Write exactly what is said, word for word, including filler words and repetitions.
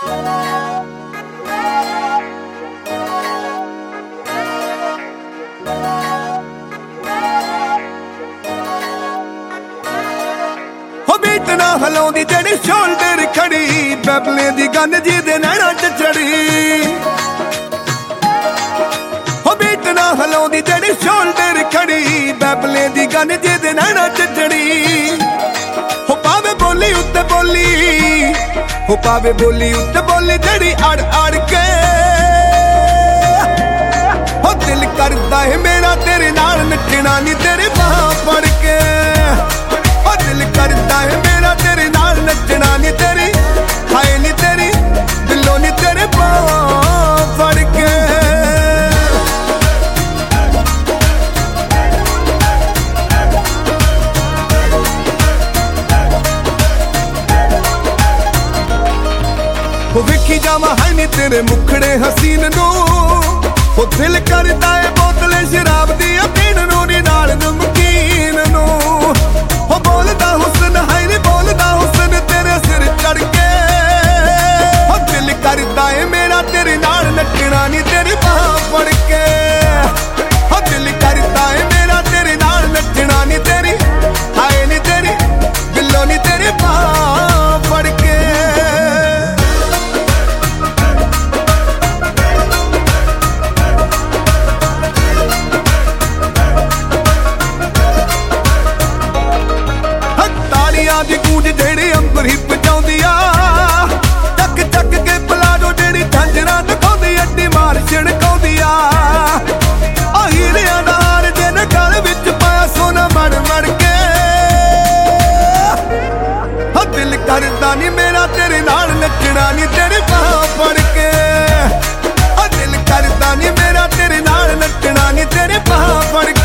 हो बीट ना हलाउंदी जेड़ी शोल्डर खड़ी बैबले दी गन जिहदे नैना च चढ़ी हो बीट ना हलाउंदी जेड़ी शोल्डर खड़ी बैबले दी गन जिहदे नैना च चढ़ी हो पावे बोली उत्ते बोली हो पावे बोली उत्ते बोली जेड़ी अड़ अड़ के हो दिल करदा है मेरा तेरे नाल नचना नी तेरे बाह फड़ के हो दिल करदा है मेरा तेरे नाल नचना नी तेरी हाय नी तेरी दिलों नी तेरे बाह फड़ के हो वेखी जावा है नी तेरे मुखड़े हसीन नू हो दिल करदा है बोतल शराब दी पीण नू नी नाल नमकीन नू हो बोलदा हुस्न है नी बोलदा हुस्न तेरे सिर चढ़ के हो दिल करदा है मेरा तेरे नाल नचना नी तेरी बाह फड़ के हो दिल करदा है मेरा तेरे नाल नचना नी तेरी हाय नी तेरी दिलों नी तेरी बाह फड़ के दी गूंज जेड़ी अंबर ही पजाउंदी आ चक चक के पलाजो जेड़ी झंझरा दिखाउंदी अड्डी मार छिड़काउंदी आ आ हीरियां दा हार जिहने गल विच पाया सोना मड़ मड़ के हो दिल करदा नी मेरा तेरे नाल नचना नी तेरी बाह फड़ के हो दिल करदा नी मेरा तेरे नाल नचना नी तेरी बाह फड़ के